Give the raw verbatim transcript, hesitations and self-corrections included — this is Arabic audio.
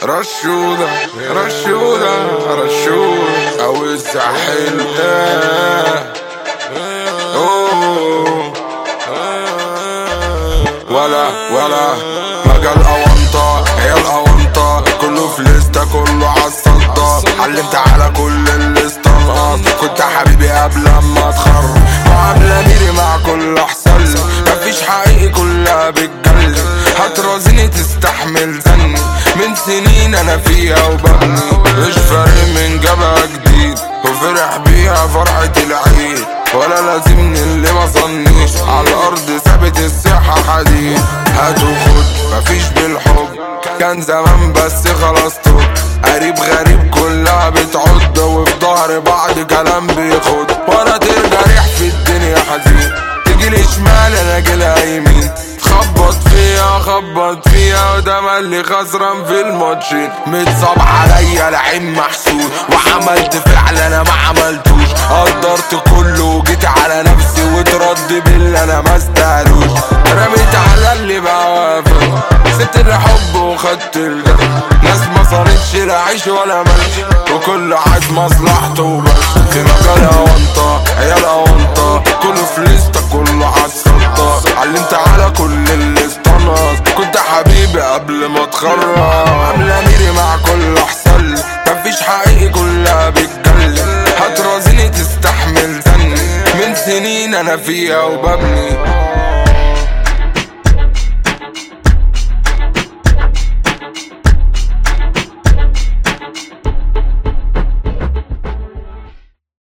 رشودة رشودة رشودة أو الساحل أوه. ولا ولا مجال أونطة هي الأونطة كله في لستة كله عالصدة علمت على كل اللي استنقص كنت حبيبي قبل ما اتخرج معاملة ميري مع كل حصل مفيش حقيقي كلها بتجلي هترازيني تستحمل زني من سنين انا فيها وببني مش فارق من جبهة جديد وفرح بيها فرحة العيد ولا لازمني اللي ما صنيش على الارض ثابت الصحة حديد هات وخد مفيش بالحب كان زمان بس خلاص توب قريب غريب كلها بتعض وفي ظهر بعض كلام بيخد ولا ترجع ريح في الدنيا حزين تجيلي شمال انا اجيلها يمين خبط فيها خبط فيها وده مالي خسران في الماتشين متصاب عليا لعين محسود وعملت فعل انا ما عملتوش قدرت كله وجيت على نفسي وترد باللي انا ما استاهلوش رميت على اللي بوافق سبت الحب وخدت الجد ناس ما صارتش لا عيش ولا ملش وكل عايز مصلحته وبس في مجال أونطة هي الأونطة كله في لستة كله عالسلطة علمت على كل اللي استنقص كنت حبيبي قبل ما اتخرج عاملة ميري مع كل حصل مفيش حقيقي كلها بتجلي هترازيني تستحمل زني من سنين انا فيها وببني